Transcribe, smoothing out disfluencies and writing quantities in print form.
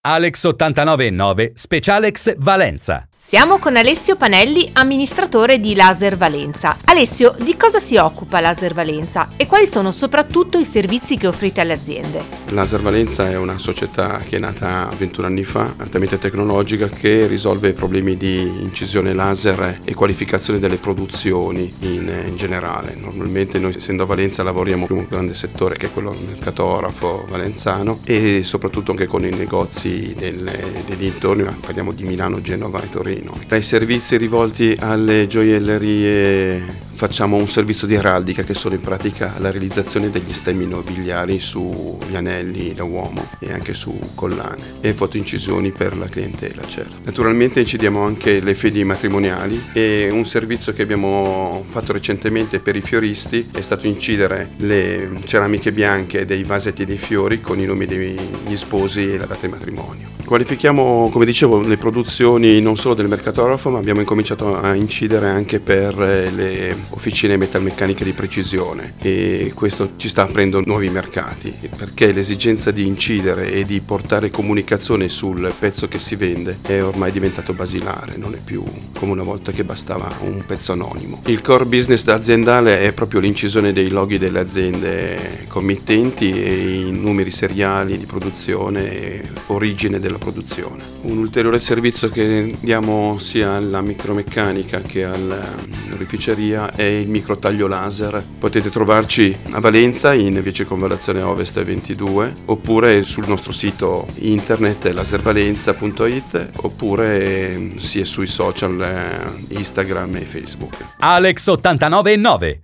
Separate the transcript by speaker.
Speaker 1: Alex 89.9 Specialex Valenza.
Speaker 2: Siamo con Alessio Panelli, amministratore di Laser Valenza. Alessio, di cosa si occupa Laser Valenza e quali sono soprattutto i servizi che offrite alle aziende?
Speaker 3: Laser Valenza è una società che è nata 21 anni fa, altamente tecnologica, che risolve problemi di incisione laser e qualificazione delle produzioni in generale. Normalmente noi, essendo a Valenza, lavoriamo in un grande settore che è quello mercatografo valenzano e soprattutto anche con i negozi dei dintorni, ma parliamo di Milano, Genova e Torino. Tra i servizi rivolti alle gioiellerie facciamo un servizio di araldica, che sono in pratica la realizzazione degli stemmi nobiliari sugli anelli da uomo e anche su collane, e fotoincisioni per la clientela, certo. Naturalmente incidiamo anche le fedi matrimoniali, e un servizio che abbiamo fatto recentemente per i fioristi è stato incidere le ceramiche bianche dei vasetti e dei fiori con i nomi degli sposi e la data di matrimonio. Qualifichiamo, come dicevo, le produzioni non solo del mercatografo, ma abbiamo incominciato a incidere anche per le officine metalmeccaniche di precisione, e questo ci sta aprendo nuovi mercati, perché l'esigenza di incidere e di portare comunicazione sul pezzo che si vende è ormai diventato basilare, non è più come una volta che bastava un pezzo anonimo. Il core business aziendale è proprio l'incisione dei loghi delle aziende committenti e i numeri seriali di produzione e origine della produzione. Un ulteriore servizio che diamo sia alla micromeccanica che all'oreficeria è il microtaglio laser. Potete trovarci a Valenza in via Circonvallazione Ovest 22, oppure sul nostro sito internet laservalenza.it, oppure sia sui social Instagram e Facebook.
Speaker 1: Alex 89.9